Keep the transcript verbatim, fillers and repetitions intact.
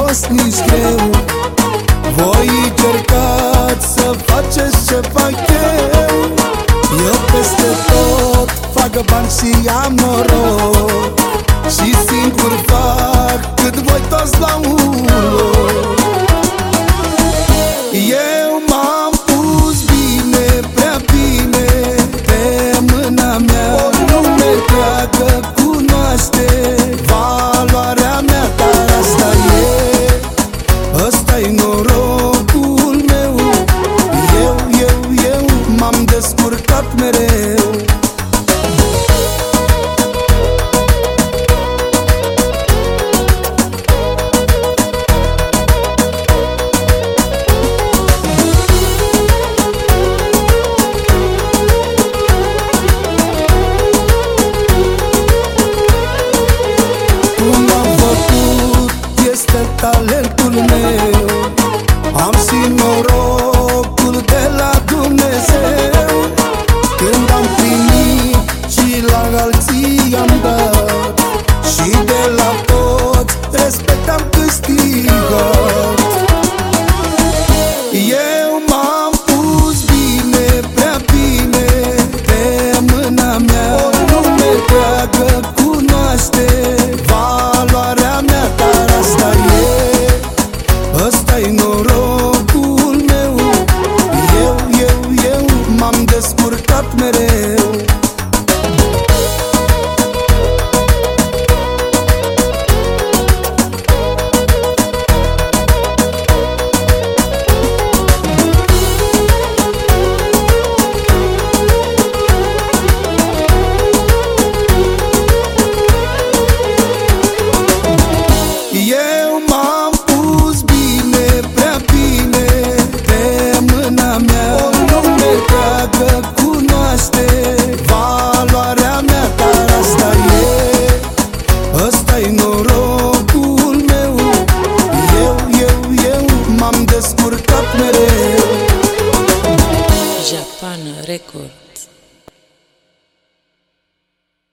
fost nici greu. Voi încercați să faceți ce fac eu. Eu peste tot fac bani și am noroc, și singur fac cât voi toți la un loc. Eu m-am pus bine, prea bine, pe mâna mea. O lume întreagă cunoaște valoarea mea, dar asta e, ăsta-i norocul meu. Eu, eu, eu m-am descurcat mereu. Talentul meu, am și norocul de la Dumnezeu. Când am primit și la alții am dat, și de la toți respect am câștigat. Eu m-am pus bine, prea bine, pe mâna mea. O lume întreagă cunoaște valoarea mea, dar asta e, ăsta-i norocul meu. Eu, eu, eu m-am descurcat mereu.